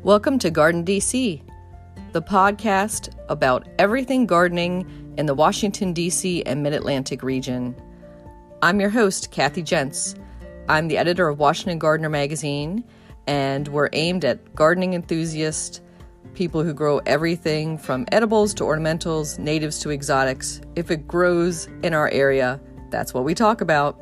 Welcome to Garden DC, the podcast about everything gardening in the Washington, D.C. and Mid-Atlantic region. I'm your host, Kathy Jentz. I'm the editor of Washington Gardener magazine, and we're aimed at gardening enthusiasts, people who grow everything from edibles to ornamentals, natives to exotics. If it grows in our area, that's what we talk about.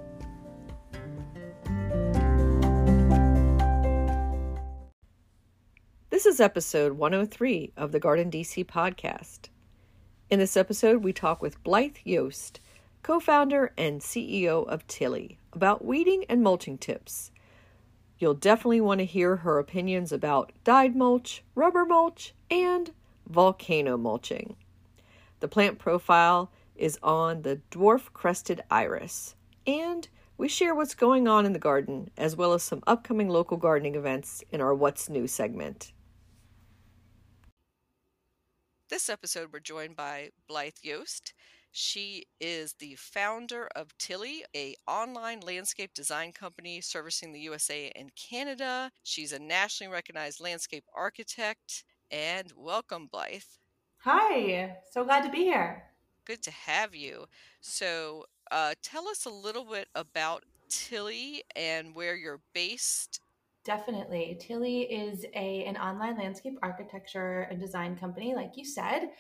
This is episode 103 of the Garden DC podcast. In this episode, we talk with Blythe Yost, co-founder and CEO of Tilly, about weeding and mulching tips. You'll definitely want to hear her opinions about dyed mulch, rubber mulch, and volcano mulching. The plant profile is on the dwarf crested iris, and we share what's going on in the garden, as well as some upcoming local gardening events in our What's New segment. This episode, we're joined by Blythe Yost. She is the founder of Tilly, an online landscape design company servicing the USA and Canada. She's a nationally recognized landscape architect. And welcome, Blythe. Hi, so glad to be here. Good to have you. So tell us a little bit about Tilly and where you're based. Definitely. Tilly is an online landscape architecture and design company, like you said.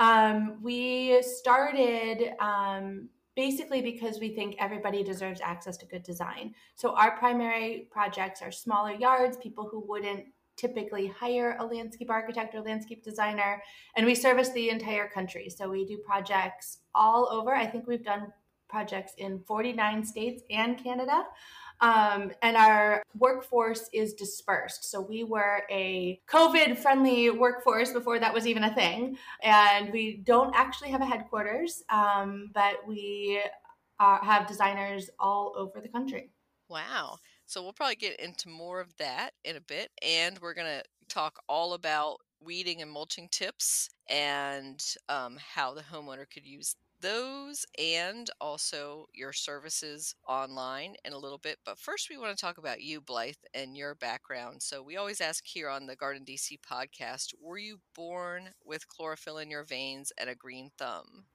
We started basically because we think everybody deserves access to good design. So our primary projects are smaller yards, people who wouldn't typically hire a landscape architect or landscape designer, and we service the entire country. So we do projects all over. I think we've done projects in 49 states and Canada. And our workforce is dispersed. So we were a COVID-friendly workforce before that was even a thing. And we don't actually have a headquarters, but we have designers all over the country. Wow. So we'll probably get into more of that in a bit. And we're going to talk all about weeding and mulching tips and how the homeowner could use those, and also your services online in a little bit. But first, we want to talk about you, Blythe, and your background. So we always ask here on the Garden DC podcast, were you born with chlorophyll in your veins and a green thumb?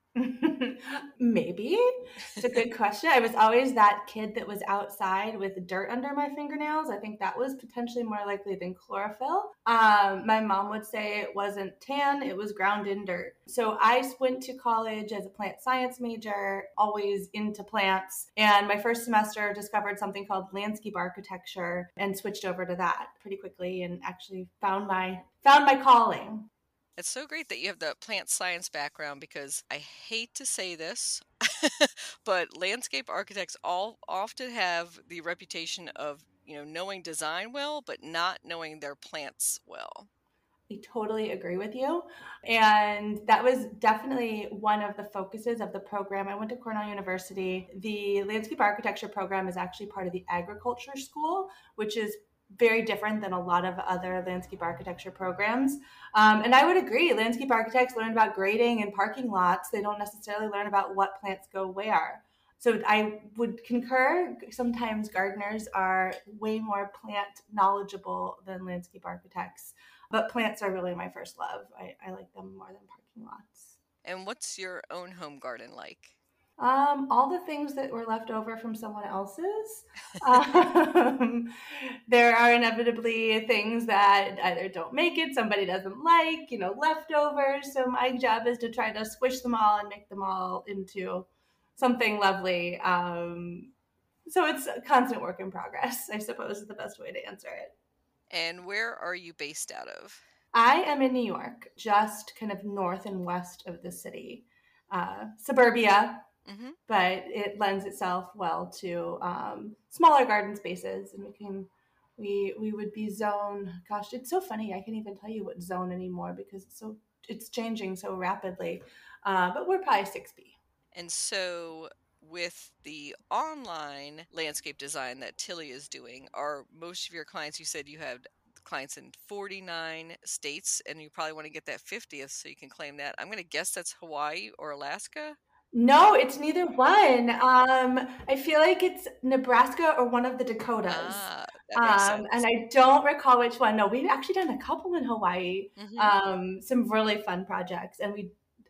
Maybe. It's a good question. I was always that kid that was outside with dirt under my fingernails. I think that was potentially more likely than chlorophyll. My mom would say it wasn't tan, it was ground in dirt. So I went to college as a plant science major, always into plants. And my first semester discovered something called landscape architecture and switched over to that pretty quickly and actually found my calling. It's so great that you have the plant science background, because I hate to say this, but landscape architects all often have the reputation of, knowing design well, but not knowing their plants well. I totally agree with you. And that was definitely one of the focuses of the program. I went to Cornell University. The landscape architecture program is actually part of the agriculture school, which is very different than a lot of other landscape architecture programs. And I would agree, landscape architects learn about grading and parking lots. They don't necessarily learn about what plants go where. So I would concur, sometimes gardeners are way more plant knowledgeable than landscape architects. But plants are really my first love. I like them more than parking lots. And what's your own home garden like? All the things that were left over from someone else's. There are inevitably things that either don't make it, somebody doesn't like, leftovers. So my job is to try to squish them all and make them all into something lovely. So it's a constant work in progress, I suppose, is the best way to answer it. And where are you based out of? I am in New York, just kind of north and west of the city, suburbia, but it lends itself well to smaller garden spaces, and we would be zone. Gosh, it's so funny. I can't even tell you what zone anymore because it's changing so rapidly. But we're probably 6B. And so, with the online landscape design that Tilly is doing, are most of your clients, you said you have clients in 49 states, and you probably want to get that 50th so you can claim that. I'm going to guess that's Hawaii or Alaska. No, it's neither one. I feel like it's Nebraska or one of the Dakotas. Ah, that makes And sense. I don't recall which one. No, we've actually done a couple in Hawaii, Hmm. some really fun projects. And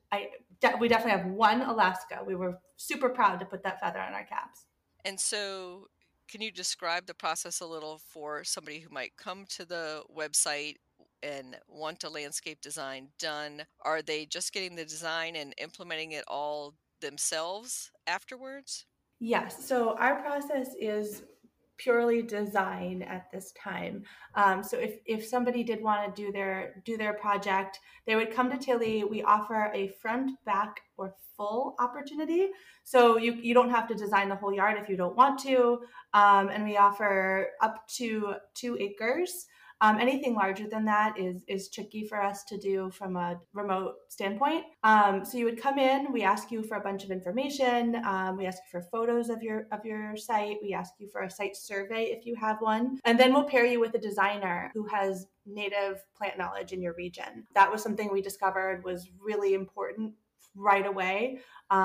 we definitely have one Alaska. We were super proud to put that feather on our caps. And so, can you describe the process a little for somebody who might come to the website and want a landscape design done? Are they just getting the design and implementing it all themselves afterwards? Yes. So our process is purely design at this time. So if somebody did want to do their project, they would come to Tilly. We offer a front, back, or full opportunity. So you don't have to design the whole yard if you don't want to. And we offer up to 2 acres. Anything larger than that is tricky for us to do from a remote standpoint. So you would come in. We ask you for a bunch of information. We ask you for photos of your site. We ask you for a site survey if you have one, and then we'll pair you with a designer who has native plant knowledge in your region. That was something we discovered was really important right away.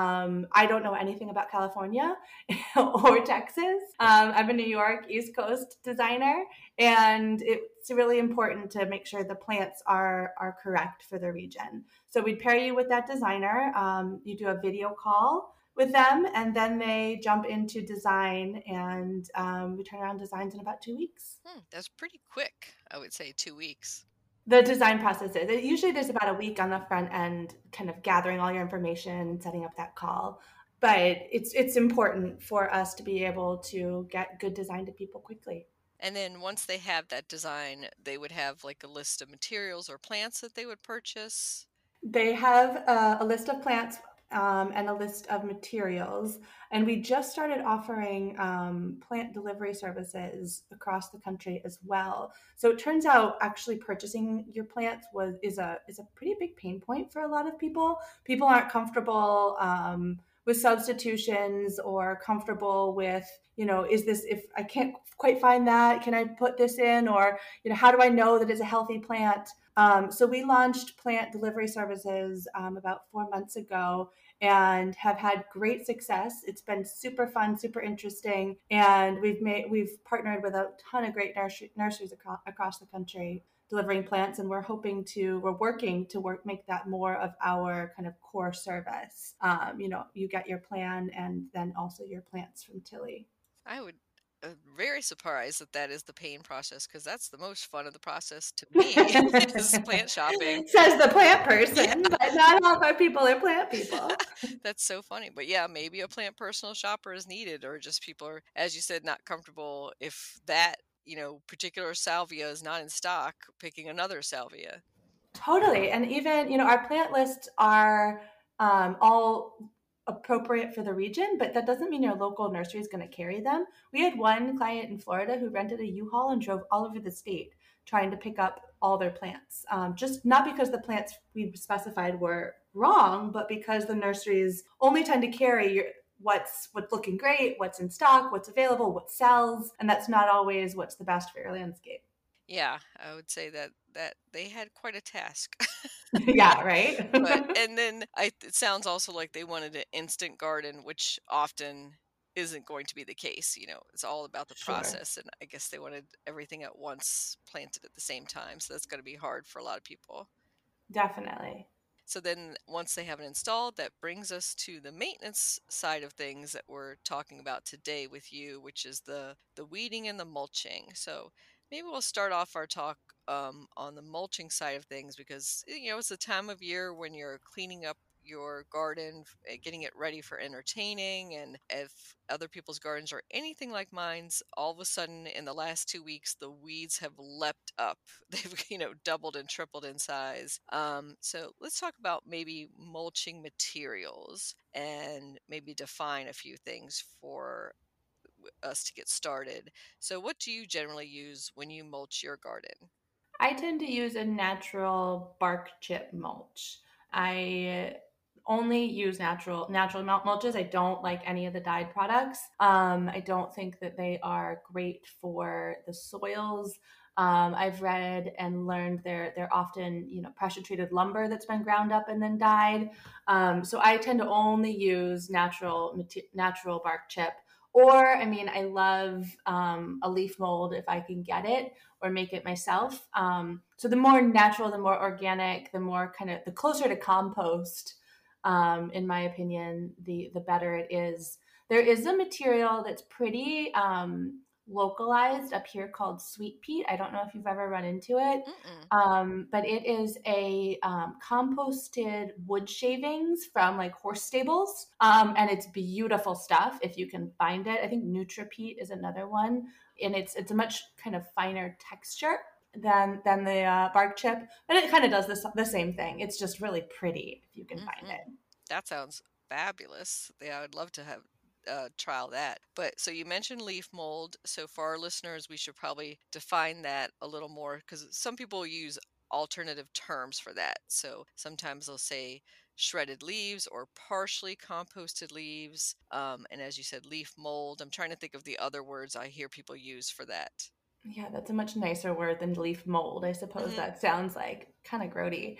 I don't know anything about California or Texas. I'm a New York East Coast designer, and it's really important to make sure the plants are correct for the region. So we'd pair you with that designer. You do a video call with them, and then they jump into design, and we turn around designs in about 2 weeks. That's pretty quick, I would say 2 weeks. The design process is usually there's about a week on the front end, kind of gathering all your information and setting up that call. But it's important for us to be able to get good design to people quickly. And then once they have that design, they would have like a list of materials or plants that they would purchase. They have a list of plants and a list of materials, and we just started offering plant delivery services across the country as well. So it turns out actually purchasing your plants is a pretty big pain point for a lot of people. People aren't comfortable with substitutions or comfortable with, is this, if I can't quite find that, can I put this in? Or, how do I know that it's a healthy plant? So we launched plant delivery services about 4 months ago and have had great success. It's been super fun, super interesting, and we've partnered with a ton of great nurseries across the country delivering plants, and we're working to make that more of our kind of core service. You get your plan and then also your plants from Tilly. I would very surprised that that is the pain process because that's the most fun of the process to me is plant shopping. Says the plant person, Yeah, but not all of our people are plant people. that's so funny. But yeah, maybe a plant personal shopper is needed, or just people are, as you said, not comfortable if that, particular salvia is not in stock, picking another salvia. Totally. And even, our plant lists are all appropriate for the region, but that doesn't mean your local nursery is going to carry them. We had one client in Florida who rented a U-Haul and drove all over the state trying to pick up all their plants. Just not because the plants we specified were wrong, but because the nurseries only tend to carry what's looking great, what's in stock, what's available, what sells, and that's not always what's the best for your landscape. Yeah, I would say that they had quite a task. Yeah, right? But and then it sounds also like they wanted an instant garden, which often isn't going to be the case. It's all about the Sure. process, and I guess they wanted everything at once planted at the same time. So that's going to be hard for a lot of people. Definitely. So then once they have it installed, that brings us to the maintenance side of things that we're talking about today with you, which is the weeding and the mulching. So maybe we'll start off our talk on the mulching side of things because it's a time of year when you're cleaning up your garden, getting it ready for entertaining, and if other people's gardens are anything like mine's, all of a sudden in the last 2 weeks the weeds have leapt up. They've doubled and tripled in size. So let's talk about maybe mulching materials and maybe define a few things for us to get started. So what do you generally use when you mulch your garden? I tend to use a natural bark chip mulch. I only use natural mulches. I don't like any of the dyed products. I don't think that they are great for the soils. I've read and learned they're often, pressure treated lumber that's been ground up and then dyed. So I tend to only use natural bark chip. Or, I mean, I love a leaf mold if I can get it or make it myself. So the more natural, the more organic, the more the closer to compost, in my opinion, the better it is. There is a material that's pretty localized up here called sweet peat. I don't know if you've ever run into it, but it is a composted wood shavings from like horse stables, and it's beautiful stuff if you can find it. I think NutraPeat is another one, and it's a much kind of finer texture than the bark chip, but it kind of does the same thing. It's just really pretty if you can find it. That sounds fabulous. Yeah, I'd love to have trial that. But so you mentioned leaf mold. So for our listeners, we should probably define that a little more because some people use alternative terms for that. So sometimes they'll say shredded leaves or partially composted leaves. And as you said, leaf mold. I'm trying to think of the other words I hear people use for that. Yeah, that's a much nicer word than leaf mold. I suppose that sounds like kind of grody.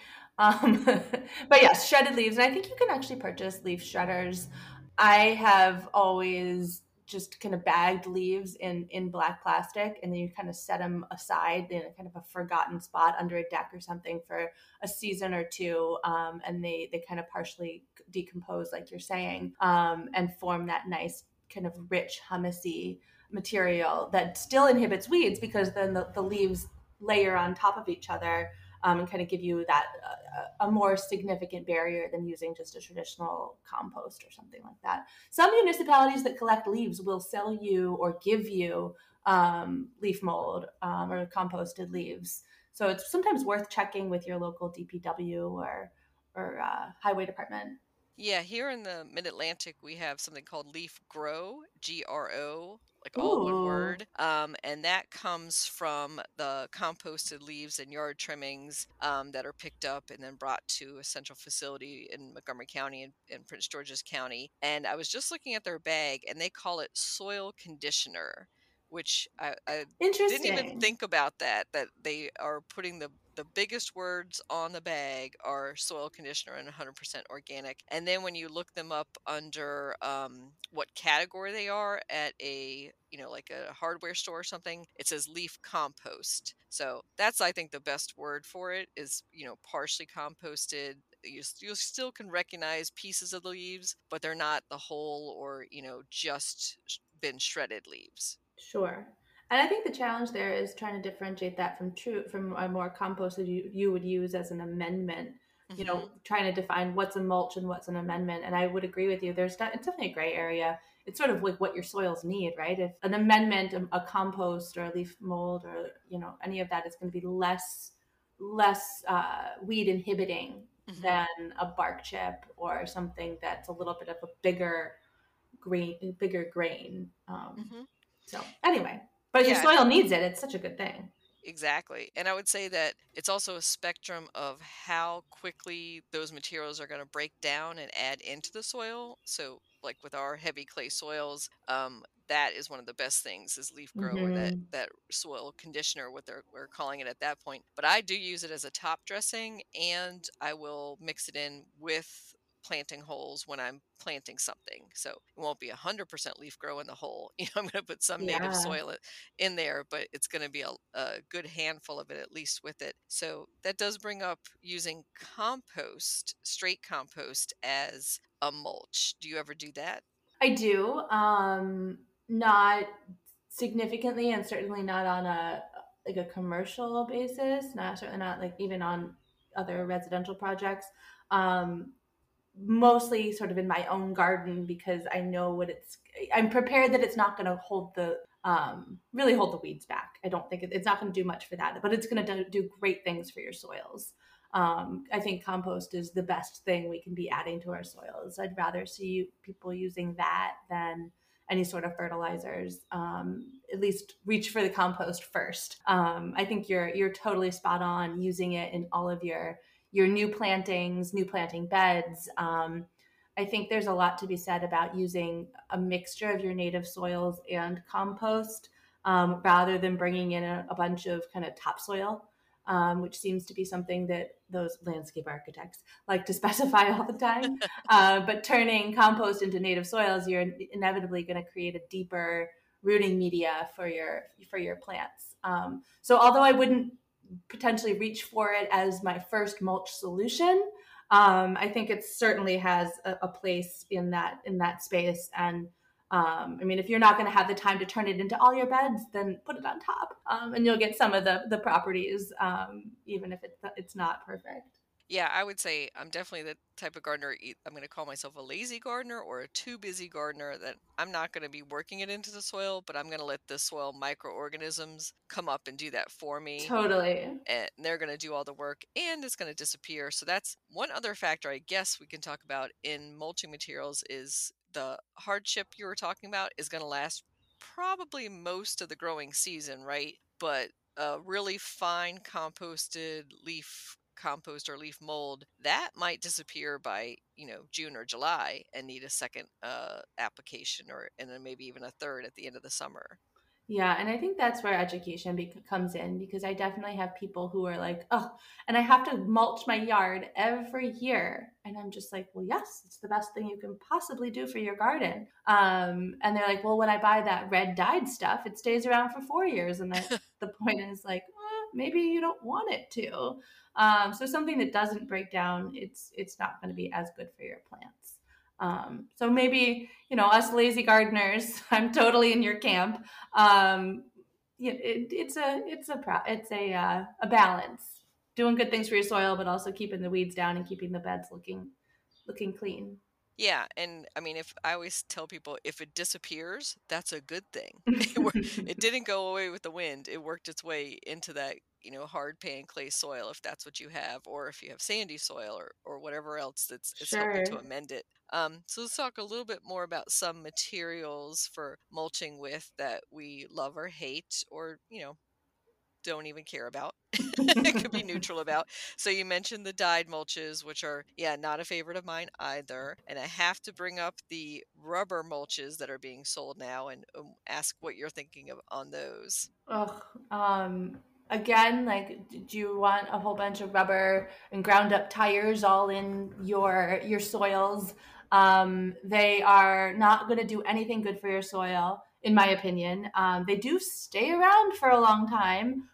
But yes, shredded leaves. And I think you can actually purchase leaf shredders. I have always just kind of bagged leaves in black plastic, and then you kind of set them aside in a kind of a forgotten spot under a deck or something for a season or two. And they kind of partially decompose, like you're saying, and form that nice kind of rich humusy material that still inhibits weeds, because then the leaves layer on top of each other, and kind of give you that a more significant barrier than using just a traditional compost or something like that. Some municipalities that collect leaves will sell you or give you leaf mold or composted leaves. So it's sometimes worth checking with your local DPW or highway department. Yeah, here in the Mid-Atlantic, we have something called Leaf Grow, GRO, like all one Ooh. word. And that comes from the composted leaves and yard trimmings that are picked up and then brought to a central facility in Montgomery County and Prince George's County. And I was just looking at their bag, and they call it soil conditioner, which I didn't even Interesting. think about that they are putting the biggest words on the bag are soil conditioner and 100% organic. And then when you look them up under what category they are at a, like a hardware store or something, it says leaf compost. So that's, I think, the best word for it is, partially composted. You still can recognize pieces of the leaves, but they're not the whole or, just been shredded leaves. Sure. And I think the challenge there is trying to differentiate that from a more compost that you would use as an amendment. Trying to define what's a mulch and what's an amendment. And I would agree with you. It's definitely a gray area. It's sort of like what your soils need, right? If an amendment, a compost or a leaf mold or any of that is going to be less weed inhibiting than a bark chip or something that's a little bit of a bigger grain. So anyway, but your soil needs it. It's such a good thing. Exactly. And I would say that it's also a spectrum of how quickly those materials are going to break down and add into the soil. So like with our heavy clay soils, that is one of the best things is leaf grow or that soil conditioner, what we're calling it at that point. But I do use it as a top dressing, and I will mix it in with planting holes when I'm planting something. So it won't be 100% leaf grow in the hole. I'm going to put some native soil in there, but it's going to be a good handful of it at least with it. So that does bring up using compost, straight compost as a mulch. Do you ever do that? I do. Not significantly, and certainly not on a commercial basis. Certainly not like even on other residential projects. Mostly sort of in my own garden, because I know I'm prepared that it's not going to really hold the weeds back. I don't think it's not going to do much for that, but it's going to do great things for your soils. I think compost is the best thing we can be adding to our soils. I'd rather see people using that than any sort of fertilizers. At least reach for the compost first. I think you're totally spot on using it in all of your new planting beds. I think there's a lot to be said about using a mixture of your native soils and compost. rather than bringing in a bunch of kind of topsoil, which seems to be something that those landscape architects like to specify all the time. But turning compost into native soils, you're inevitably going to create a deeper rooting media for your plants. So although I wouldn't potentially reach for it as my first mulch solution, I think it certainly has a place in that space. And I mean, if you're not going to have the time to turn it into all your beds, then put it on top, and you'll get some of the properties, even if it's not perfect. Yeah, I would say I'm definitely the type of gardener. I'm going to call myself a lazy gardener or a too busy gardener, that I'm not going to be working it into the soil, but I'm going to let the soil microorganisms come up and do that for me. Totally. And they're going to do all the work, and it's going to disappear. So that's one other factor I guess we can talk about in mulching materials, is the hardship you were talking about is going to last probably most of the growing season, right? But a really fine composted leaf compost or leaf mold, that might disappear by June or July and need a second application, or and then maybe even a third at the end of the summer. Yeah, and I think that's where education comes in, because I definitely have people who are like, oh, and I have to mulch my yard every year. And I'm just like, well, yes, it's the best thing you can possibly do for your garden. And they're like, well, when I buy that red dyed stuff, it stays around for 4 years. And the point is like, well, maybe you don't want it to. So something that doesn't break down, it's not going to be as good for your plants. So maybe, us lazy gardeners, I'm totally in your camp. It's a balance, doing good things for your soil, but also keeping the weeds down and keeping the beds looking clean. Yeah, and I mean, if I always tell people, if it disappears, that's a good thing. It didn't go away with the wind. It worked its way into that, hard pan clay soil, if that's what you have, or if you have sandy soil, or whatever else it's helping to Sure. amend it. So let's talk a little bit more about some materials for mulching with that we love or hate, or don't even care about. It could be neutral about. So you mentioned the dyed mulches, which are, yeah, not a favorite of mine either. And I have to bring up the rubber mulches that are being sold now, and ask what you're thinking of on those. Ugh. Again, like, do you want a whole bunch of rubber and ground up tires all in your soils? They are not going to do anything good for your soil, in my opinion. They do stay around for a long time,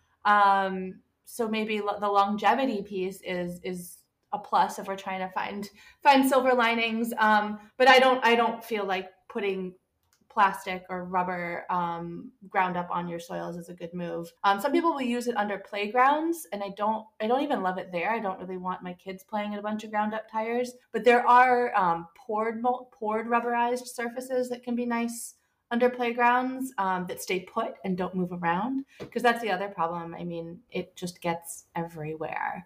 so maybe the longevity piece is a plus if we're trying to find silver linings. But I don't feel like putting plastic or rubber ground up on your soils is a good move. Some people will use it under playgrounds, and I don't even love it there. I don't really want my kids playing in a bunch of ground up tires. But there are poured rubberized surfaces that can be nice under playgrounds, that stay put and don't move around, because that's the other problem. I mean, it just gets everywhere.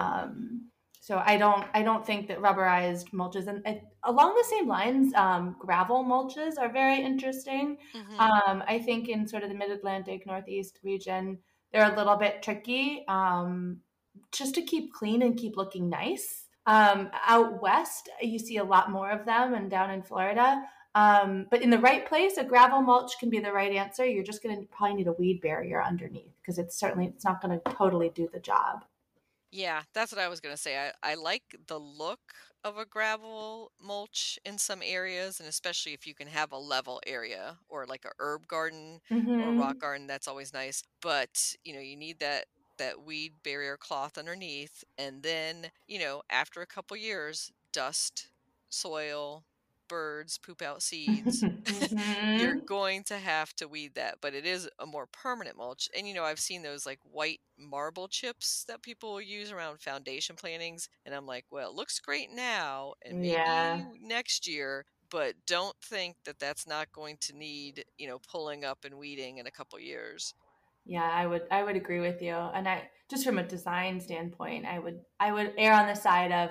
So I don't think that rubberized mulches, and along the same lines, gravel mulches are very interesting. I think in sort of the Mid-Atlantic Northeast region, they're a little bit tricky, just to keep clean and keep looking nice. Out west, you see a lot more of them, and down in Florida. But in the right place, a gravel mulch can be the right answer. You're just going to probably need a weed barrier underneath, because it's not going to totally do the job. Yeah, that's what I was going to say. I like the look of a gravel mulch in some areas, and especially if you can have a level area, or like a herb garden or a rock Mm-hmm. garden, that's always nice. But, you need that weed barrier cloth underneath, and then, after a couple years, dust, soil, birds poop out seeds. You're Mm-hmm. going to have to weed that, but it is a more permanent mulch. And I've seen those like white marble chips that people will use around foundation plantings, and I'm like, well, it looks great now and maybe Yeah. next year, but don't think that that's not going to need, pulling up and weeding in a couple years. Yeah, I would agree with you. And I just from a design standpoint, I would err on the side of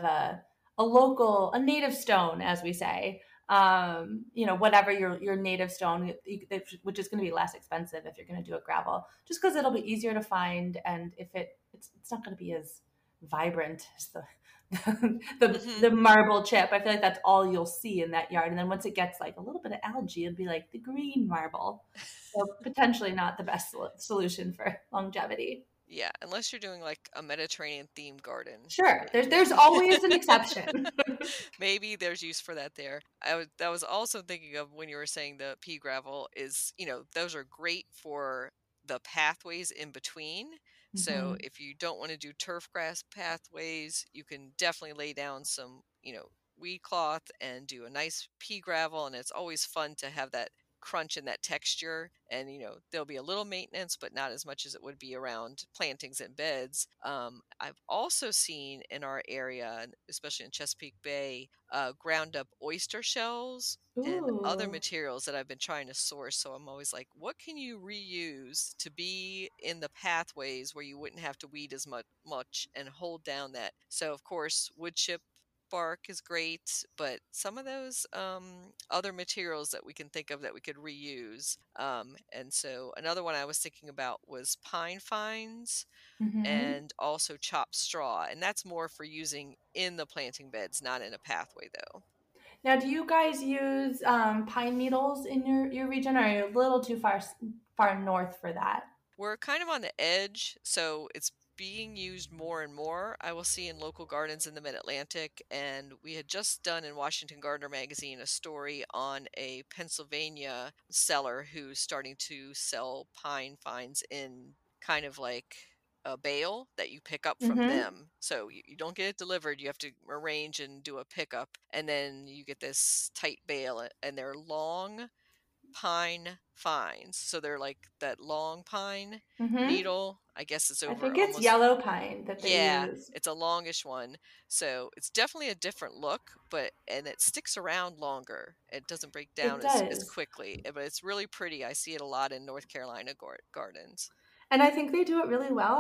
a native stone, as we say. Whatever your native stone, which is going to be less expensive if you're going to do a gravel, just because it'll be easier to find, and if it's not going to be as vibrant as the Mm-hmm. the marble chip. I feel like that's all you'll see in that yard. And then once it gets like a little bit of algae, it'd be like the green marble. So potentially not the best solution for longevity. Yeah, unless you're doing like a Mediterranean themed garden. Sure, there's always an exception. Maybe there's use for that there. I was also thinking of when you were saying the pea gravel is, those are great for the pathways in between. So Hmm. if you don't want to do turf grass pathways, you can definitely lay down some, weed cloth and do a nice pea gravel. And it's always fun to have that crunch and that texture. And, there'll be a little maintenance, but not as much as it would be around plantings and beds. I've also seen in our area, and especially in Chesapeake Bay, ground up oyster shells and other Ooh. materials that I've been trying to source. So I'm always like, what can you reuse to be in the pathways where you wouldn't have to weed as much and hold down that? So, of course, wood chip bark is great, but some of those other materials that we can think of that we could reuse. And so another one I was thinking about was pine fines Hmm. and also chopped straw. And that's more for using in the planting beds, not in a pathway, though. Now, do you guys use pine needles in your region, or are you a little too far north for that? We're kind of on the edge, so it's being used more and more. I will see in local gardens in the Mid Atlantic, and we had just done in Washington Gardener magazine a story on a Pennsylvania seller who's starting to sell pine fines in kind of like a bale that you pick up from Hmm. them. So you don't get it delivered, you have to arrange and do a pickup, and then you get this tight bale, and they're long pine fines. So they're like that long pine Hmm. needle. I guess it's I over think it's almost, yellow pine that they yeah, use. it's a longish one. So it's definitely a different look, and it sticks around longer. It doesn't break It down as does. quickly, but it's really pretty. I see it a lot in North Carolina gardens. And I think they do it really well.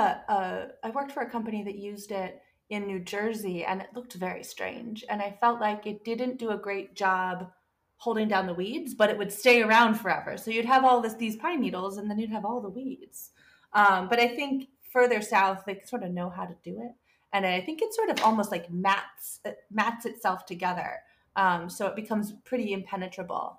I worked for a company that used it in New Jersey, and it looked very strange. And I felt like it didn't do a great job holding down the weeds, but it would stay around forever. So you'd have all these pine needles, and then you'd have all the weeds. But I think further south, they sort of know how to do it, and I think it sort of almost like mats itself together, so it becomes pretty impenetrable.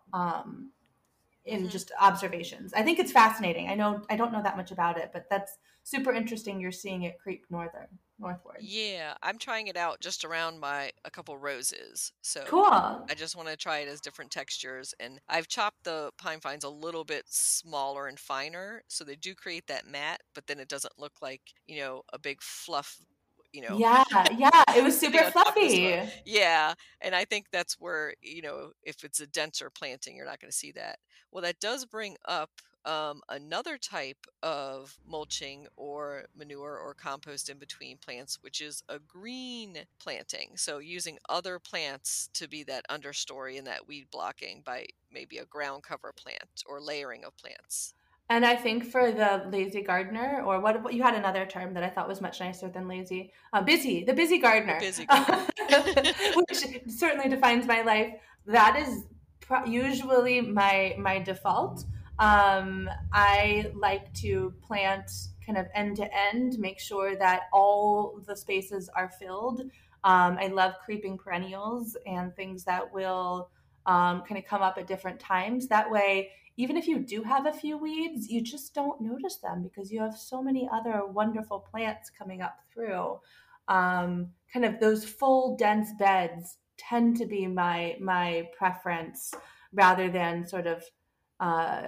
In Hmm. just observations. I think it's fascinating. I don't know that much about it, but that's super interesting. You're seeing it creep northward. Yeah, I'm trying it out just around my a couple roses. So Cool. I just want to try it as different textures. And I've chopped the pine fines a little bit smaller and finer, so they do create that mat, but then it doesn't look like, a big fluff, you know, Yeah, yeah. It was sitting super on top of the soil. fluffy. Yeah, and I think that's where, if it's a denser planting, you're not going to see that. Well, that does bring up another type of mulching or manure or compost in between plants, which is a green planting. So using other plants to be that understory and that weed blocking by maybe a ground cover plant or layering of plants. And I think for the lazy gardener, or what you had another term that I thought was much nicer than lazy, the busy The gardener, busy gardener. which certainly defines my life. That is usually my default. I like to plant kind of end to end, make sure that all the spaces are filled. I love creeping perennials and things that will kind of come up at different times. That way, even if you do have a few weeds, you just don't notice them because you have so many other wonderful plants coming up through. Kind of those full dense beds tend to be my preference rather than sort of uh,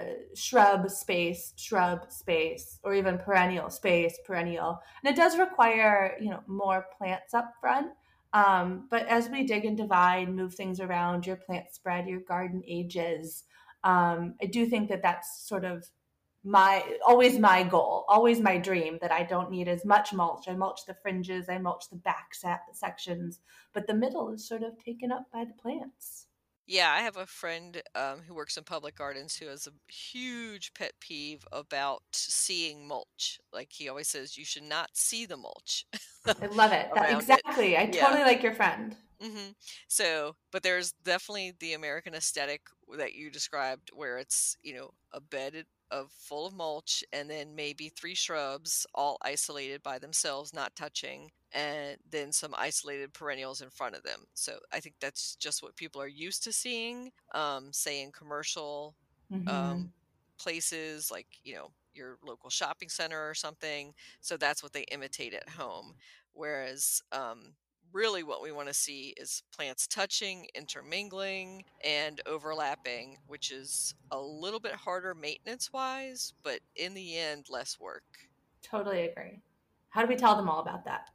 shrub space, or even perennial space, perennial. And it does require, more plants up front. But as we dig and divide, move things around, your plant spread, your garden ages, I do think that that's sort of my goal, always my dream, that I don't need as much mulch. I mulch the fringes, I mulch the back sections, but the middle is sort of taken up by the plants. Yeah, I have a friend who works in public gardens who has a huge pet peeve about seeing mulch. Like he always says, you should not see the mulch I love it. That around it. exactly. I Yeah. totally like your friend. So, but there's definitely the American aesthetic that you described where it's, a bed of full of mulch, and then maybe 3 shrubs all isolated by themselves, not touching, and then some isolated perennials in front of them. So I think that's just what people are used to seeing, say in commercial Mm-hmm. um, places like, your local shopping center or something. So that's what they imitate at home. Whereas really what we want to see is plants touching, intermingling, and overlapping, which is a little bit harder maintenance wise, but in the end, less work. Totally agree. How do we tell them all about that?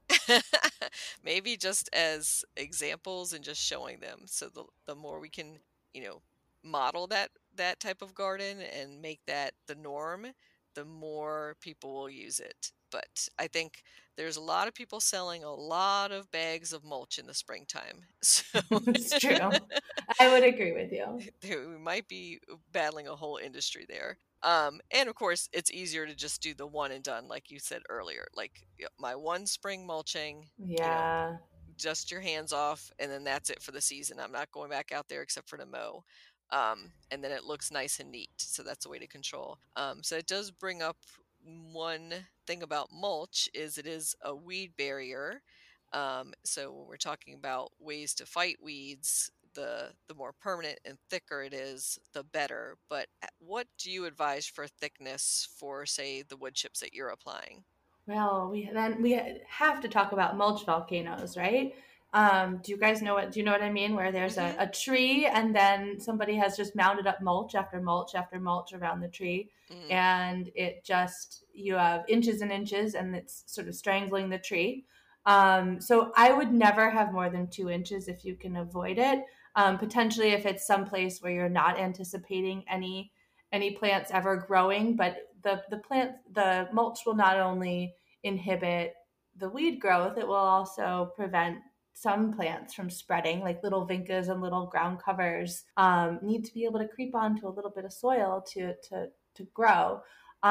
Maybe just as examples and just showing them. So the more we can, you know, model that type of garden and make that the norm, the more people will use it. But I think there's a lot of people selling a lot of bags of mulch in the springtime. So It's true. I would agree with you. we might be battling a whole industry there. And of course, it's easier to just do the one and done, like you said earlier. Like my one spring mulching, you know, Yeah. dust your hands off, and then that's it for the season. I'm not going back out there except for to mow. And then it looks nice and neat. So that's a way to control. So it does bring up one thing about mulch is it is a weed barrier. So when we're talking about ways to fight weeds, the more permanent and thicker it is, the better. But what do you advise for thickness for, say, the wood chips that you're applying? Well, we have to talk about mulch volcanoes, right? Do you guys know what? Do you know what I mean? Where there's Mm-hmm. a tree, and then somebody has just mounded up mulch after mulch after mulch around the tree, Mm, and it just you have inches and inches, and it's sort of strangling the tree. So I would never have more than 2 inches if you can avoid it. Potentially, if it's someplace where you're not anticipating any plants ever growing, but the mulch will not only inhibit the weed growth, it will also prevent some plants from spreading, like little vincas and little ground covers need to be able to creep onto a little bit of soil to grow.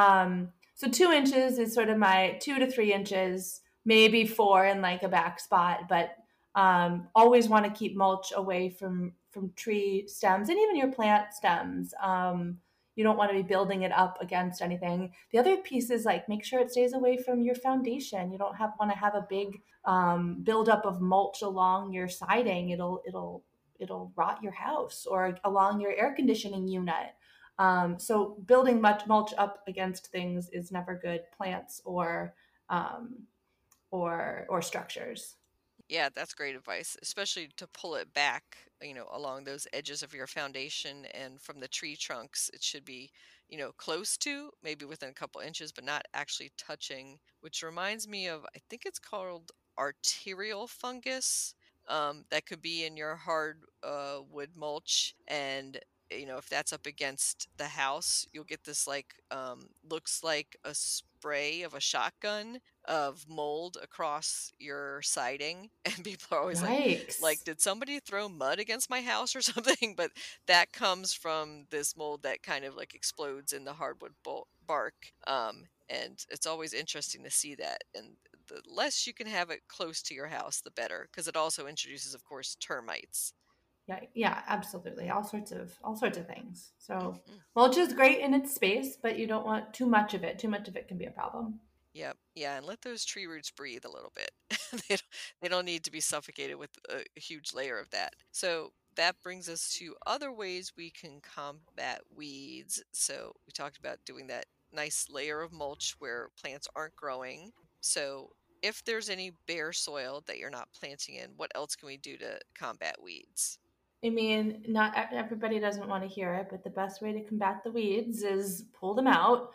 So 2 inches is sort of my 2 to 3 inches, maybe 4 in like a back spot, but always want to keep mulch away from tree stems and even your plant stems. You don't want to be building it up against anything. The other piece is like make sure it stays away from your foundation. You don't want to have a big buildup of mulch along your siding. It'll rot your house or along your air conditioning unit. So building much mulch up against things is never good, plants um, or structures. yeah, that's great advice, especially to pull it back, along those edges of your foundation and from the tree trunks. It should be, close to, maybe within a couple inches, but not actually touching, which reminds me of, I think it's called arterial fungus. That could be in your hard wood mulch. And, if that's up against the house, you'll get this like, looks like a spray of a shotgun of mold across your siding. And people are always like, Yikes. did somebody throw mud against my house or something? But that comes from this mold that kind of like explodes in the hardwood bark. And it's always interesting to see that. And the less you can have it close to your house, the better, because it also introduces, of course, termites. Yeah, yeah, absolutely. All sorts of things. So Hmm. mulch is great in its space, but you don't want too much of it. Too much of it can be a problem. Yep. Yeah, and let those tree roots breathe a little bit. they don't, they don't need to be suffocated with a huge layer of that. So that brings us to other ways we can combat weeds. So we talked about doing that nice layer of mulch where plants aren't growing. So if there's any bare soil that you're not planting in, what else can we do to combat weeds? I mean, not everybody doesn't want to hear it, but the best way to combat the weeds is pull them out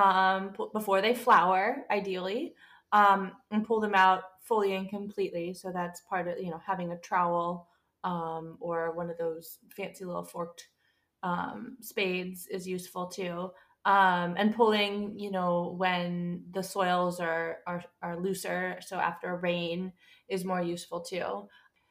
before they flower, ideally, and pull them out fully and completely. So that's part of having a trowel or one of those fancy little forked spades is useful too. And pulling, when the soils are looser, so after rain is more useful too.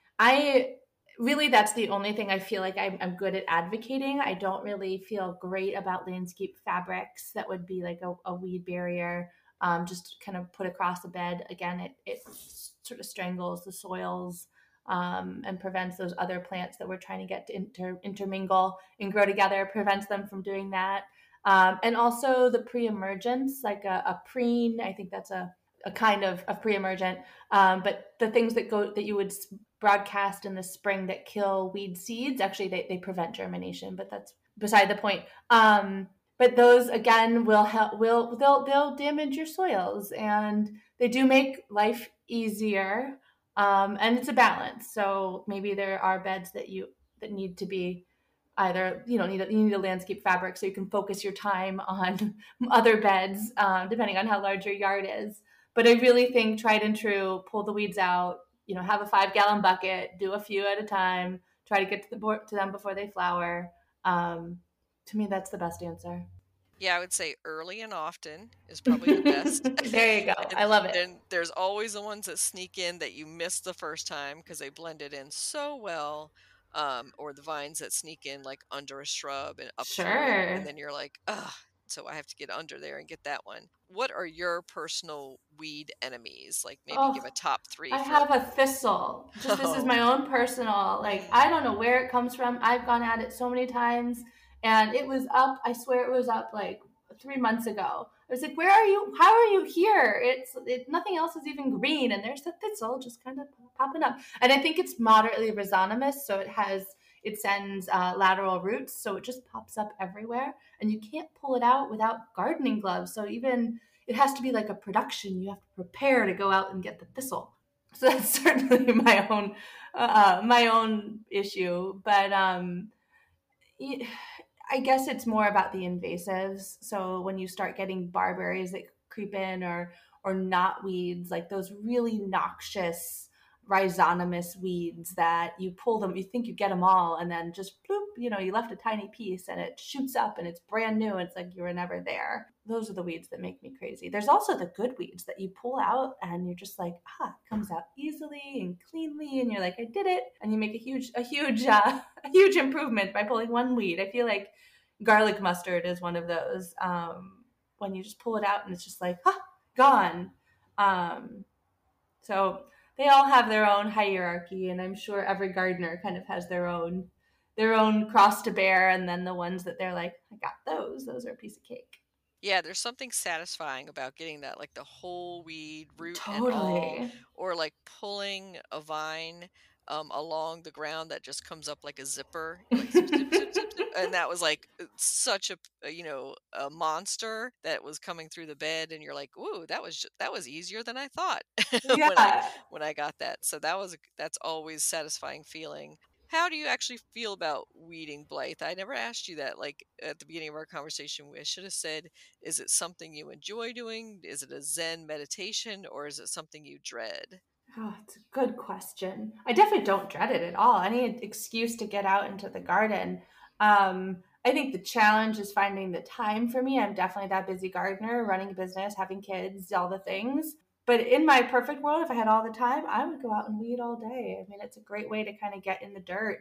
I really, that's the only thing I feel like I'm good at advocating. I don't really feel great about landscape fabrics that would be like a weed barrier, just kind of put across the bed. Again, it sort of strangles the soils and prevents those other plants that we're trying to get to intermingle and grow together, prevents them from doing that. And also the pre-emergence, like a preen. I think that's a kind of pre-emergent. But the things that you would broadcast in the spring that kill weed seeds, actually they prevent germination, but that's beside the point. But those again will help. They'll damage your soils, and they do make life easier. And it's a balance. So maybe there are beds that need to be either you need a landscape fabric so you can focus your time on other beds, depending on how large your yard is. But I really think tried and true, pull the weeds out. Have a 5-gallon bucket, do a few at a time, try to get to them before they flower. To me, that's the best answer. Yeah, I would say early and often is probably the best. There you go. I love it. And there's always the ones that sneak in that you miss the first time because they blended in so well. Or the vines that sneak in like under a shrub and up through it, Sure. and then you're like, ugh, so I have to get under there and get that one. What are your personal weed enemies? Like maybe give a top 3 I for have a thistle. This is my own personal, I don't know where it comes from. I've gone at it so many times, and it was up. I swear it was up like 3 months ago. I was like, where are you? How are you here? Nothing else is even green, and there's the thistle just kind of popping up. And I think it's moderately rhizonomous, so it sends lateral roots, so it just pops up everywhere, and you can't pull it out without gardening gloves. So even it has to be like a production. You have to prepare to go out and get the thistle. So that's certainly my own issue. But I guess it's more about the invasives. So when you start getting barberries that creep in, or knotweeds, like those really noxious rhizonomous weeds that you pull them, you think you get them all, and then just bloop, you left a tiny piece and it shoots up and it's brand new. It's like you were never there. Those are the weeds that make me crazy. There's also the good weeds that you pull out and you're just like, it comes out easily and cleanly, and you're like, I did it. And you make a huge improvement by pulling one weed. I feel like garlic mustard is one of those, when you just pull it out and it's just like, gone. So they all have their own hierarchy, and I'm sure every gardener kind of has their own cross to bear. And then the ones that they're like, I got those are a piece of cake. Yeah, there's something satisfying about getting that, like the whole weed, root and all, Totally. or like pulling a vine along the ground that just comes up like a zipper, like zip, zip, zip, zip, zip. And that was like such a monster that was coming through the bed, and you're like, ooh, that was easier than I thought Yeah. when I got that. So that's always satisfying feeling. How do you actually feel about weeding, Blythe? I never asked you that. Like at the beginning of our conversation, I should have said, is it something you enjoy doing? Is it a Zen meditation, or is it something you dread? Oh, it's a good question. I definitely don't dread it at all. Any excuse to get out into the garden. I think the challenge is finding the time for me. I'm definitely that busy gardener, running a business, having kids, all the things. But in my perfect world, if I had all the time, I would go out and weed all day. I mean, it's a great way to kind of get in the dirt.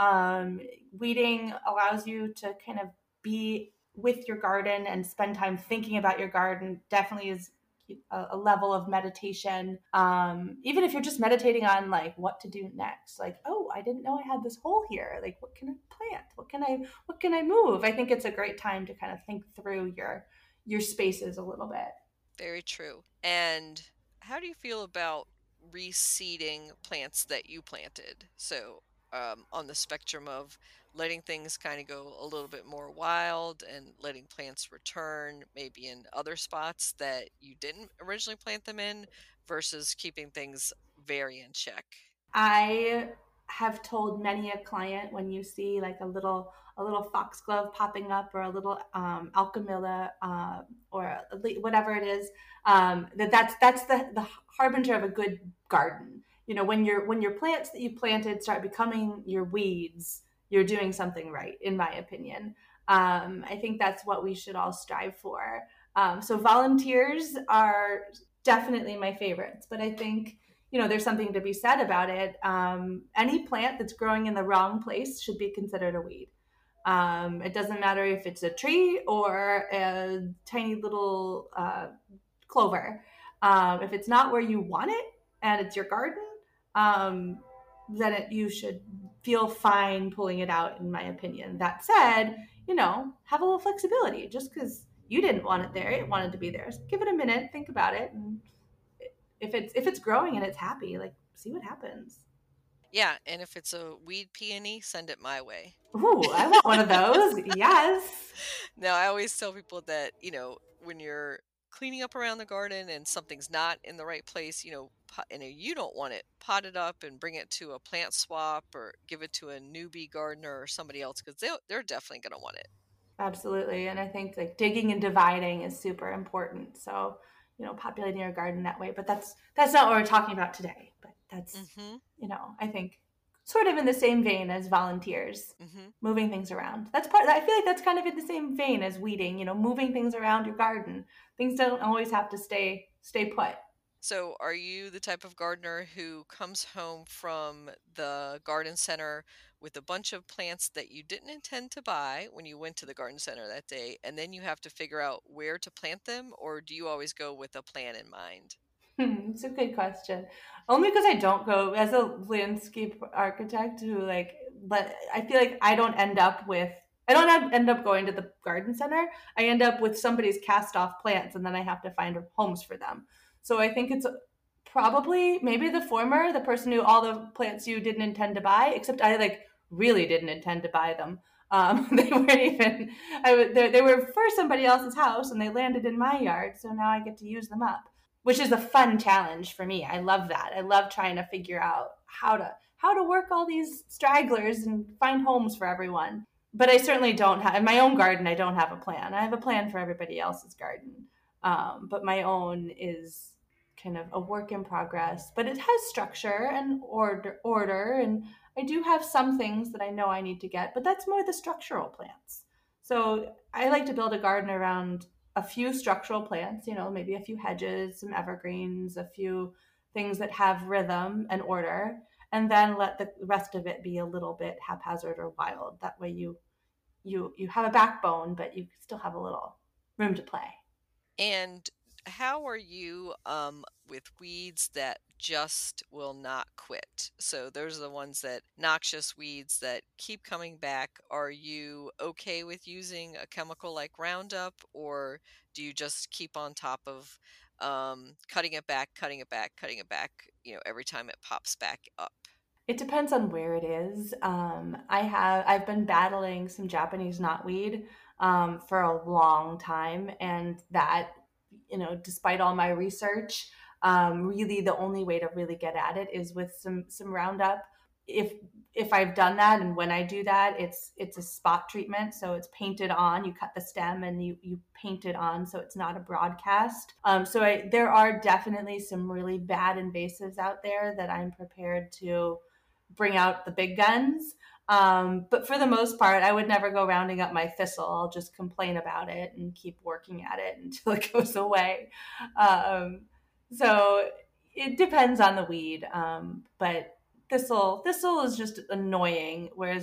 Weeding allows you to kind of be with your garden and spend time thinking about your garden. Definitely is a level of meditation. Even if you're just meditating on like what to do next, like, oh, I didn't know I had this hole here. Like, what can I plant? What can I move? I think it's a great time to kind of think through your spaces a little bit. Very true. And how do you feel about reseeding plants that you planted? So, on the spectrum of letting things kind of go a little bit more wild and letting plants return maybe in other spots that you didn't originally plant them in versus keeping things very in check. I have told many a client, when you see like a little foxglove popping up, or a little alchemilla, or whatever it is, that's the harbinger of a good garden. When your plants that you planted start becoming your weeds, you're doing something right, in my opinion. I think that's what we should all strive for. So volunteers are definitely my favorites, but I think there's something to be said about it. Any plant that's growing in the wrong place should be considered a weed. It doesn't matter if it's a tree or a tiny little clover. If it's not where you want it and it's your garden, then you should feel fine pulling it out, in my opinion. That said, have a little flexibility. Just because you didn't want it there, it wanted to be there. So give it a minute, think about it, and if it's growing and it's happy, like, see what happens. Yeah, and if it's a weed peony, send it my way. Ooh, I want one of those. Yes. Now, I always tell people that, when you're cleaning up around the garden and something's not in the right place, and you don't want it, pot it up and bring it to a plant swap or give it to a newbie gardener or somebody else, because they're definitely going to want it. Absolutely. And I think like digging and dividing is super important. So, populating your garden that way. But that's not what we're talking about today. But that's, I think sort of in the same vein as volunteers, moving things around. I feel like that's kind of in the same vein as weeding, moving things around your garden. Things don't always have to stay put. So are you the type of gardener who comes home from the garden center with a bunch of plants that you didn't intend to buy when you went to the garden center that day, and then you have to figure out where to plant them, or do you always go with a plan in mind? It's a good question. Only because I don't go as a landscape architect but I feel like I don't end up going to the garden center. I end up with somebody's cast off plants, and then I have to find homes for them. So I think it's probably maybe the former, the person who all the plants you didn't intend to buy, except I really didn't intend to buy them. They weren't even, they were for somebody else's house and they landed in my yard. So now I get to use them up, which is a fun challenge for me. I love that. I love trying to figure out how to work all these stragglers and find homes for everyone. But I certainly don't have, in my own garden, I don't have a plan. I have a plan for everybody else's garden. But my own is kind of a work in progress, but it has structure and order. And I do have some things that I know I need to get, but that's more the structural plants. So I like to build a garden around a few structural plants, maybe a few hedges, some evergreens, a few things that have rhythm and order, and then let the rest of it be a little bit haphazard or wild. That way you have a backbone, but you still have a little room to play. And how are you with weeds that just will not quit? So those are the ones that noxious weeds that keep coming back. Are you okay with using a chemical like Roundup, or do you just keep on top of cutting it back, every time it pops back up? It depends on where it is. I've been battling some Japanese knotweed for a long time, and that, despite all my research, really the only way to really get at it is with some Roundup. If I've done that, and when I do that, it's a spot treatment, so it's painted on. You cut the stem and you paint it on, so it's not a broadcast. There are definitely some really bad invasives out there that I'm prepared to bring out the big guns. But for the most part, I would never go rounding up my thistle. I'll just complain about it and keep working at it until it goes away. So it depends on the weed. But thistle is just annoying, whereas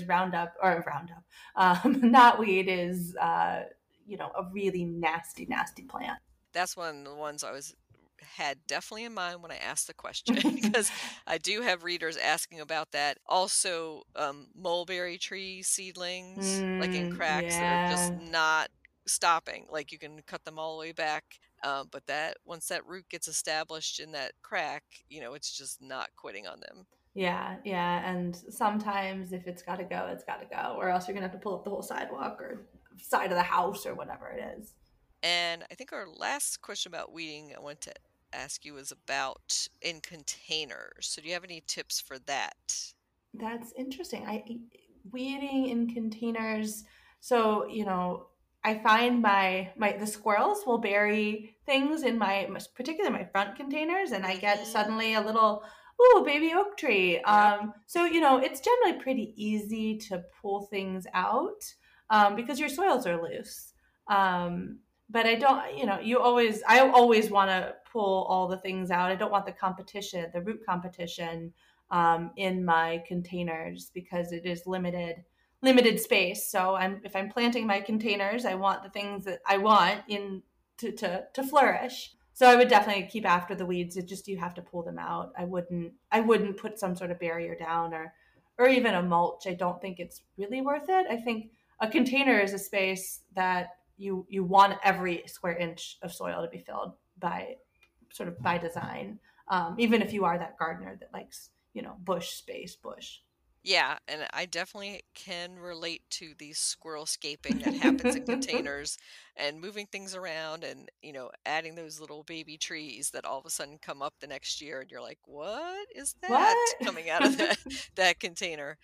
knotweed is, a really nasty, nasty plant. That's one of the ones I had definitely in mind when I asked the question, because I do have readers asking about that. Also, mulberry tree seedlings, like in cracks, that are just not stopping. Like you can cut them all the way back, but once that root gets established in that crack, it's just not quitting on them. Yeah, and sometimes if it's got to go, it's got to go, or else you're gonna have to pull up the whole sidewalk or side of the house or whatever it is. And I think our last question about weeding I want to ask you is about in containers. So do you have any tips for that? That's interesting. Weeding in containers. So, I find the squirrels will bury things in particularly my front containers, and I get suddenly a little, baby oak tree. Yep. So, it's generally pretty easy to pull things out because your soils are loose. But I don't, I always want to pull all the things out. I don't want the root competition in my containers because it is limited space. So if I'm planting my containers, I want the things that I want to flourish. So I would definitely keep after the weeds. It just, you have to pull them out. I wouldn't put some sort of barrier down or even a mulch. I don't think it's really worth it. I think a container is a space that you want every square inch of soil to be filled by sort of by design, even if you are that gardener that likes, bush space, bush. Yeah, and I definitely can relate to the squirrelscaping that happens in containers and moving things around and, adding those little baby trees that all of a sudden come up the next year and you're like, "What is that What? coming out of that container?"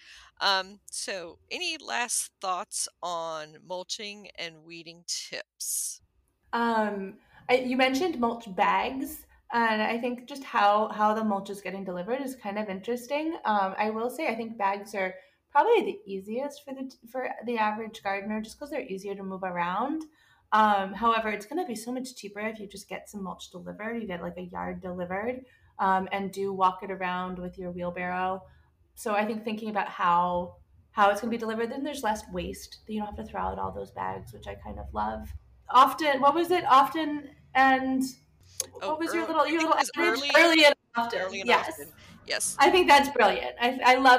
So any last thoughts on mulching and weeding tips? Um, you mentioned mulch bags, and I think just how the mulch is getting delivered is kind of interesting. I will say I think bags are probably the easiest for the average gardener, just because they're easier to move around. However, it's going to be so much cheaper if you just get some mulch delivered. You get like a yard delivered, and do walk it around with your wheelbarrow. So I think thinking about how it's going to be delivered, then there's less waste. You don't have to throw out all those bags, which I kind of love. Often, what was it? Often and Oh, what was your early, little I your think little it was adage? Early and often. early and Yes, often. Yes. I think that's brilliant. I love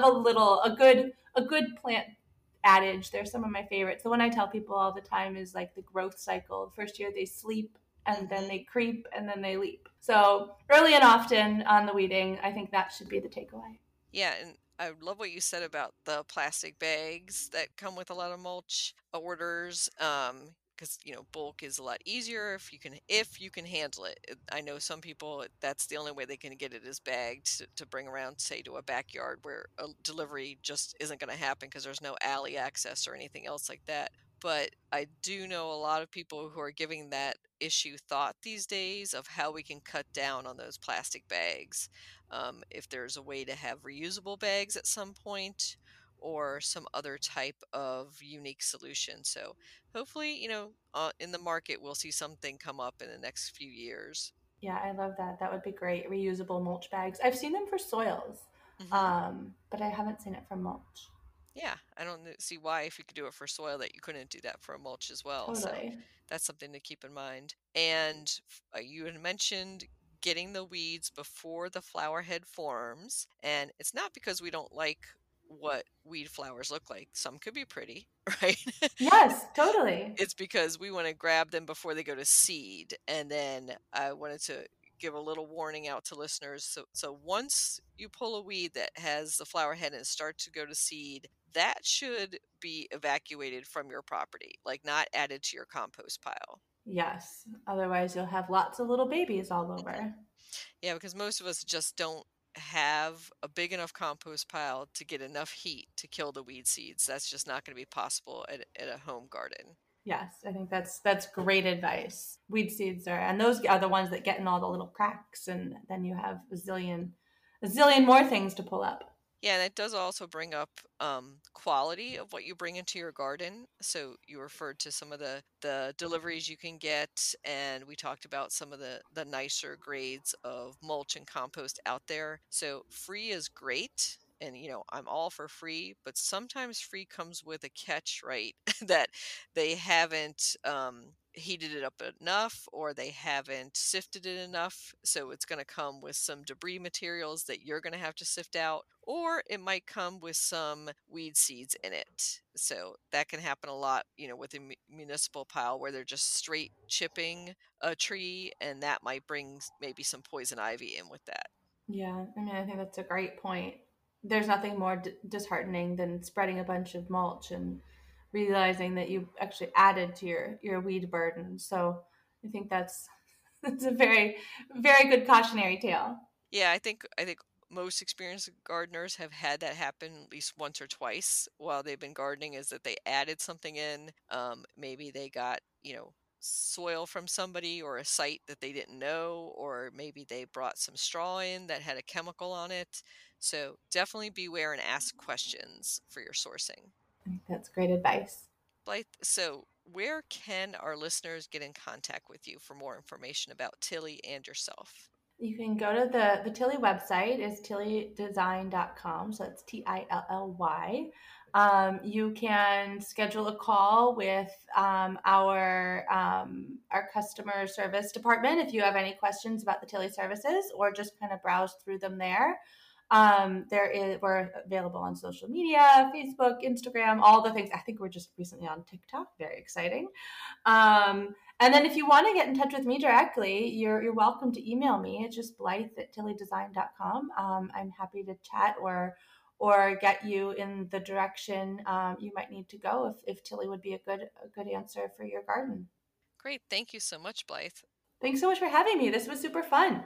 a good plant adage. They're some of my favorites. The one I tell people all the time is like the growth cycle. The first year they sleep, and then they Hmm. creep, and then they leap. So early and often on the weeding, I think that should be the takeaway. Yeah, and I love what you said about the plastic bags that come with a lot of mulch orders. Because bulk is a lot easier if you can handle it. I know some people that's the only way they can get it is bagged to bring around, say, to a backyard where a delivery just isn't going to happen because there's no alley access or anything else like that. But I do know a lot of people who are giving that issue thought these days of how we can cut down on those plastic bags, if there's a way to have reusable bags at some point or some other type of unique solution. So hopefully, in the market, we'll see something come up in the next few years. Yeah, I love that. That would be great. Reusable mulch bags. I've seen them for soils, Hmm. but I haven't seen it for mulch. Yeah, I don't see why, if you could do it for soil, that you couldn't do that for a mulch as well. So Totally. that's something to keep in mind. And you had mentioned getting the weeds before the flower head forms. And it's not because we don't like what weed flowers look like. Some could be pretty, right? Yes, totally. It's because we want to grab them before they go to seed. And then I wanted to give a little warning out to listeners. So once you pull a weed that has the flower head and it starts to go to seed, that should be evacuated from your property, like not added to your compost pile. Yes. Otherwise, you'll have lots of little babies all Mhm. over. Yeah, because most of us just don't have a big enough compost pile to get enough heat to kill the weed seeds. That's just not going to be possible at a home garden. Yes, I think that's great advice. Weed seeds are, and those are the ones that get in all the little cracks, and then you have a zillion more things to pull up. Yeah, and it does also bring up quality of what you bring into your garden. So you referred to some of the deliveries you can get, and we talked about some of the nicer grades of mulch and compost out there. So free is great. And I'm all for free, but sometimes free comes with a catch, right? That they haven't heated it up enough or they haven't sifted it enough. So it's going to come with some debris materials that you're going to have to sift out, or it might come with some weed seeds in it. So that can happen a lot, with a municipal pile where they're just straight chipping a tree, and that might bring maybe some poison ivy in with that. Yeah, I mean, I think that's a great point. There's nothing more disheartening than spreading a bunch of mulch and realizing that you actually added to your weed burden. So I think that's a very very good cautionary tale. Yeah, I think most experienced gardeners have had that happen at least once or twice while they've been gardening, is that they added something in. Maybe they got, soil from somebody or a site that they didn't know, or maybe they brought some straw in that had a chemical on it. So definitely beware and ask questions for your sourcing. I think that's great advice. Blythe, so where can our listeners get in contact with you for more information about Tilly and yourself? You can go to the Tilly website is tillydesign.com. So it's Tilly. You can schedule a call with our customer service department if you have any questions about the Tilly services, or just kind of browse through them there. We're available on social media, Facebook, Instagram, all the things. I think we're just recently on TikTok. Very exciting. And then if you want to get in touch with me directly, you're welcome to email me. It's just blythe@tillydesign.com. I'm happy to chat or get you in the direction you might need to go if Tilly would be a good answer for your garden. Great. Thank you so much, Blythe. Thanks so much for having me. This was super fun.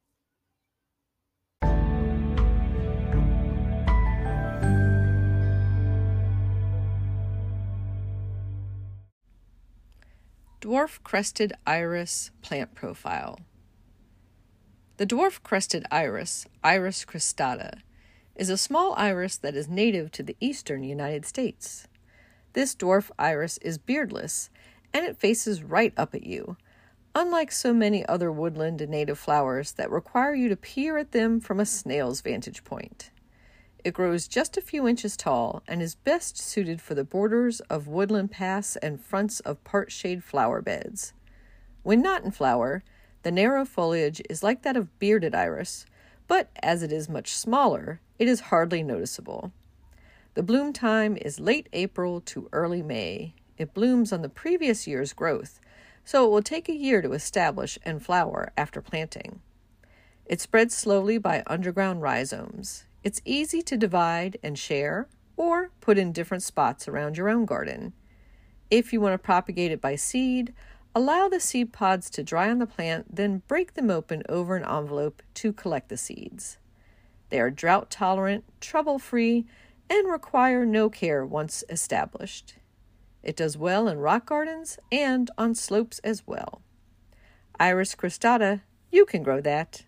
Dwarf Crested Iris Plant Profile. The dwarf crested iris, Iris cristata, is a small iris that is native to the eastern United States. This dwarf iris is beardless, and it faces right up at you, unlike so many other woodland and native flowers that require you to peer at them from a snail's vantage point. It grows just a few inches tall and is best suited for the borders of woodland paths and fronts of part-shade flower beds. When not in flower, the narrow foliage is like that of bearded iris, but as it is much smaller, it is hardly noticeable. The bloom time is late April to early May. It blooms on the previous year's growth, so it will take a year to establish and flower after planting. It spreads slowly by underground rhizomes. It's easy to divide and share or put in different spots around your own garden. If you want to propagate it by seed, allow the seed pods to dry on the plant, then break them open over an envelope to collect the seeds. They are drought tolerant, trouble-free, and require no care once established. It does well in rock gardens and on slopes as well. Iris cristata, you can grow that.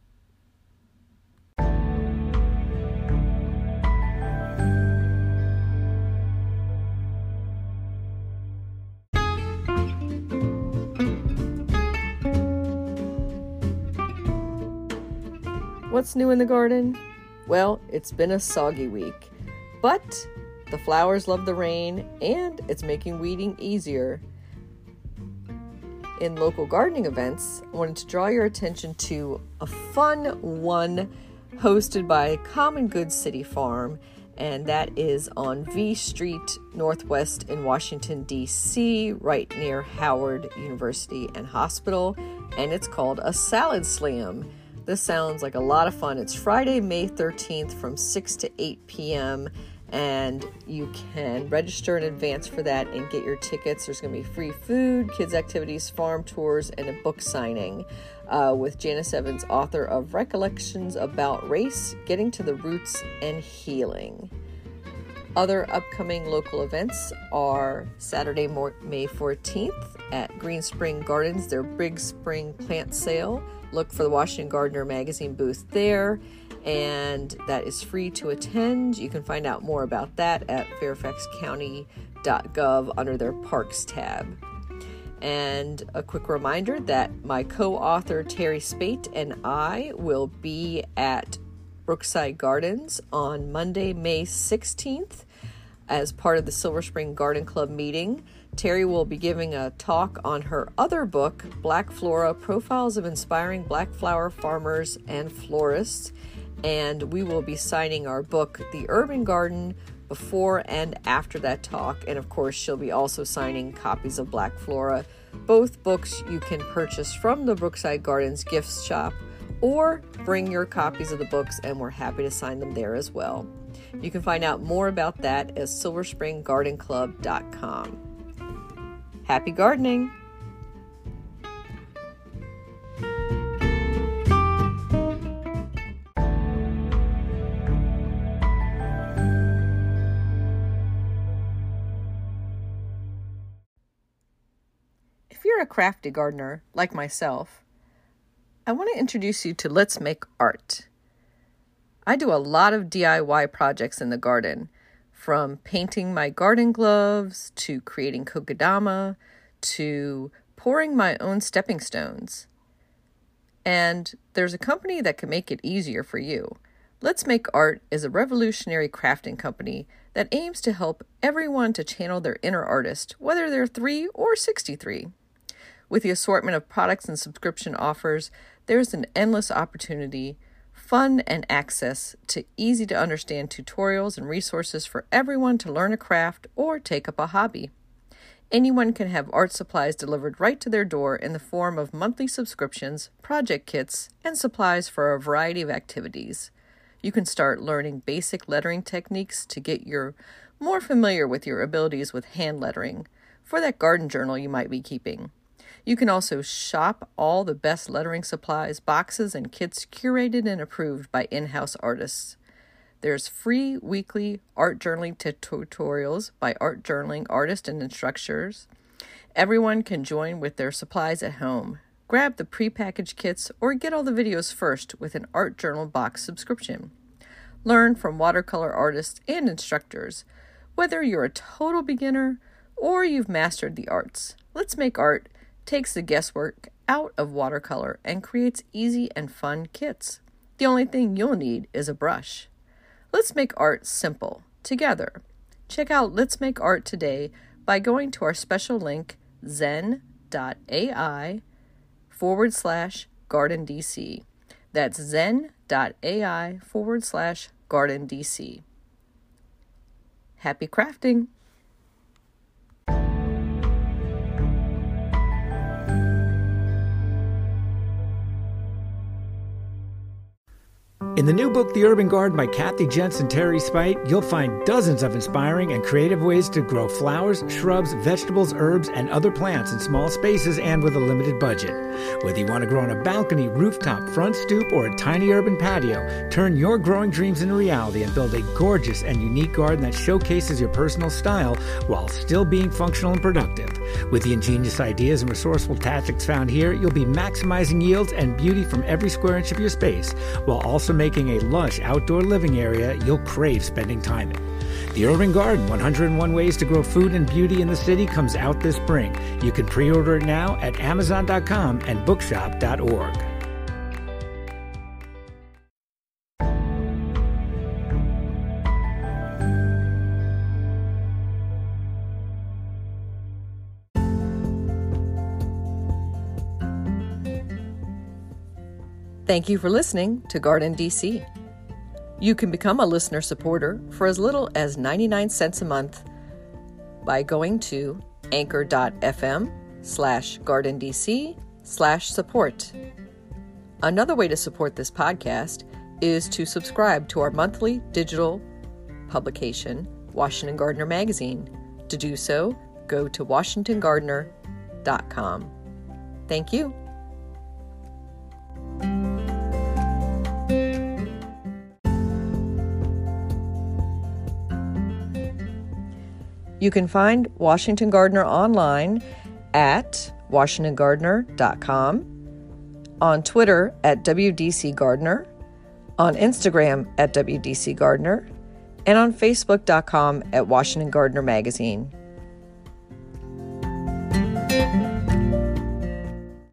What's new in the garden? Well, it's been a soggy week, but the flowers love the rain and it's making weeding easier. In local gardening events, I wanted to draw your attention to a fun one hosted by Common Good City Farm, and that is on V Street Northwest in Washington, D.C., right near Howard University and Hospital, and it's called a Salad Slam. This sounds like a lot of fun. It's Friday, May 13th from 6 to 8 p.m., and you can register in advance for that and get your tickets. There's going to be free food, kids' activities, farm tours, and a book signing with Janice Evans, author of Recollections About Race, Getting to the Roots and Healing. Other upcoming local events are Saturday, May 14th at Green Spring Gardens, their Big Spring Plant Sale. Look for the Washington Gardener magazine booth there, and that is free to attend. You can find out more about that at fairfaxcounty.gov under their Parks tab. And a quick reminder that my co-author Terry Spate and I will be at Brookside Gardens on Monday, May 16th as part of the Silver Spring Garden Club meeting. Terry will be giving a talk on her other book, Black Flora, Profiles of Inspiring Black Flower Farmers and Florists, and we will be signing our book, The Urban Garden, before and after that talk, and of course she'll be also signing copies of Black Flora. Both books you can purchase from the Brookside Gardens gift shop, or bring your copies of the books and we're happy to sign them there as well. You can find out more about that at silverspringgardenclub.com. Happy gardening! If you're a crafty gardener like myself, I want to introduce you to Let's Make Art. I do a lot of DIY projects in the garden, from painting my garden gloves, to creating kokedama, to pouring my own stepping stones. And there's a company that can make it easier for you. Let's Make Art is a revolutionary crafting company that aims to help everyone to channel their inner artist, whether they're 3 or 63. With the assortment of products and subscription offers, there's an endless opportunity fun, and access to easy-to-understand tutorials and resources for everyone to learn a craft or take up a hobby. Anyone can have art supplies delivered right to their door in the form of monthly subscriptions, project kits, and supplies for a variety of activities. You can start learning basic lettering techniques to get more familiar with your abilities with hand lettering for that garden journal you might be keeping. You can also shop all the best lettering supplies, boxes, and kits curated and approved by in-house artists. There's free weekly art journaling tutorials by art journaling artists and instructors. Everyone can join with their supplies at home. Grab the prepackaged kits or get all the videos first with an art journal box subscription. Learn from watercolor artists and instructors. Whether you're a total beginner or you've mastered the arts, Let's Make Art takes the guesswork out of watercolor and creates easy and fun kits. The only thing you'll need is a brush. Let's make art simple, together. Check out Let's Make Art today by going to our special link, zen.ai/GardenDC. That's zen.ai/GardenDC. Happy crafting! In the new book, The Urban Garden by Kathy Jensen Terry Spite, you'll find dozens of inspiring and creative ways to grow flowers, shrubs, vegetables, herbs, and other plants in small spaces and with a limited budget. Whether you want to grow on a balcony, rooftop, front stoop, or a tiny urban patio, turn your growing dreams into reality and build a gorgeous and unique garden that showcases your personal style while still being functional and productive. With the ingenious ideas and resourceful tactics found here, you'll be maximizing yields and beauty from every square inch of your space, while also making a lush outdoor living area you'll crave spending time in. The Urban Garden, 101 Ways to Grow Food and Beauty in the City, comes out this spring. You can pre-order it now at Amazon.com and bookshop.org. Thank you for listening to Garden DC. You can become a listener supporter for as little as 99 cents a month by going to anchor.fm/GardenDC/support. Another way to support this podcast is to subscribe to our monthly digital publication, Washington Gardener Magazine. To do so, go to WashingtonGardener.com. Thank you. You can find Washington Gardener online at WashingtonGardener.com, on Twitter at WDC Gardener, on Instagram at WDC Gardener, and on Facebook.com at Washington Gardener Magazine.